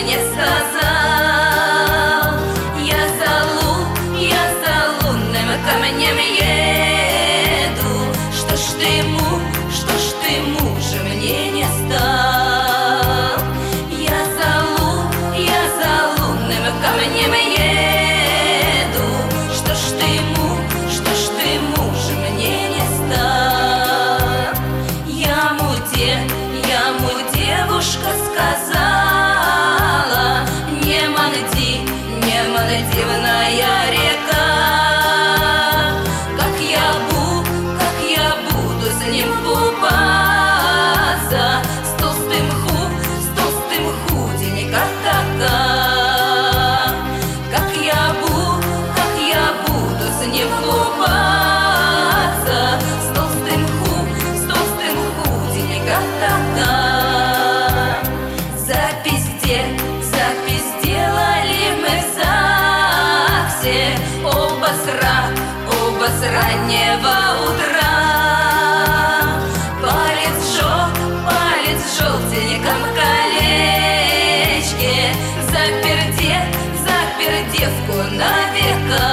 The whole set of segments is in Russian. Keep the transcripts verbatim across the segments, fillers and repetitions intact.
мне сказал. Я за лун, я за лунным камнем еду. Что ж ты, му, что ж ты, мужа мне не стал? Я за лун, я за лунным камнем еду. Что ж ты, му, что ж ты, мужа мне не стал? Я му, де, я му, девушка сказала, не манди, не мандивная река. Как я буду, как я буду с ним купаться, с толстым ху, с толстым худенько така. Как я буду, как я буду с ним купаться, с толстым ху, с толстым худенько така. Запись где, запись сделали мы в ЗАГСе, оба с ра, оба с раннего утра. Палец жёг, палец в желтеньком колечке, запер дев, запер девку на века.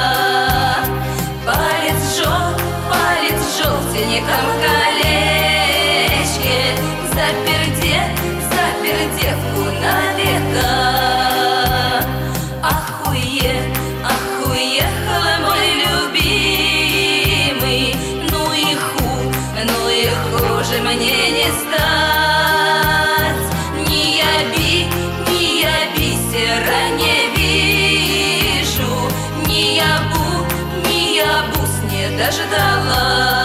Палец жёг, палец в желтеньком колечке, запер дев, запер девку на века. Ах, уе, ах, уехал мой любимый, ну и ху, ну и хуже мне не стать. Ни я би, ни я бисера не вижу, ни я бу, ни я бус не дождалась.